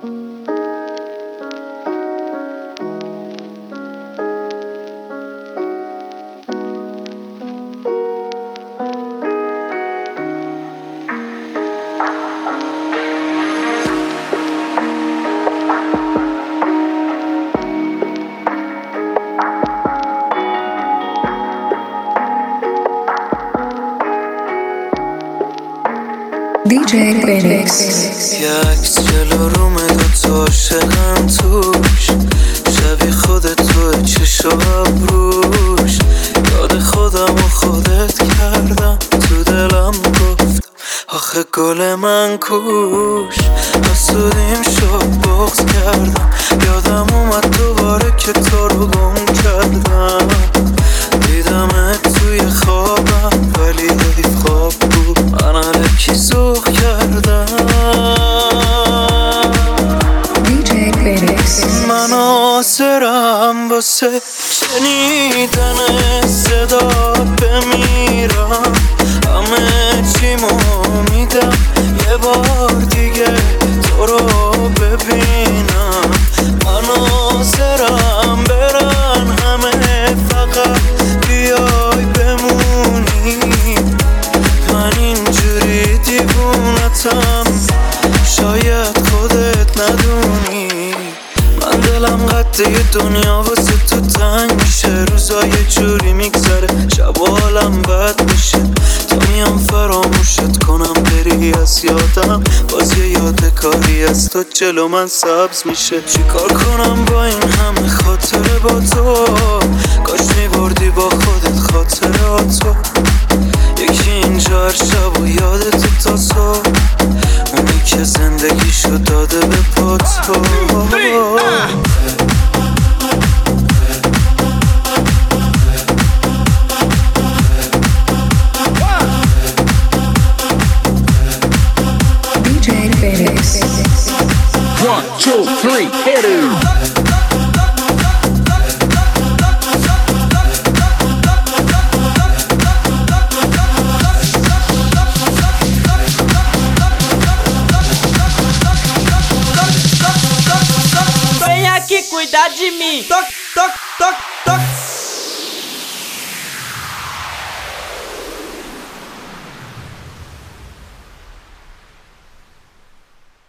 DJ Phoenix. یکس جلو رومه دوتا عاشقم توش، شبیه خودت توی چشم روش، یاد خودم و خودت کردم، تو دلم گفتم آخه گل من کوش، حسودیم شد بغض کردم، یادم اومد دوباره که تو رو گم کردم، دیدمت توی خوابم ولی حیف خواب بود، من الکی ذوق کردم. من آسرم واسه شنیدن صدات بمیرم، همه چیمو میدم یه بار دیگه تو رو ببینم، من آسرم برن همه فقط بیای بمونی، من اینجوری دیوونتم شاید خودت ندونی، من دلم قده دنیا واسه تو تنگ میشه، روزا یه جوری میگذره شب و حالم بد میشه، تا میام فراموشت کنم بری از یادم، باز یه یادگاری از تو جلو من سبز میشه، چیکار کنم با این همه خاطره با تو، کاش میبردی با خودت خاطراتو، یکی اینجا هر شب و یادت تا صبح، اونی که زندگیشو داده به پا تو. DJ Phoenix. 1, 2, 3, hit it! Vem aqui cuidar de mim. Toc, toc, toc, toc.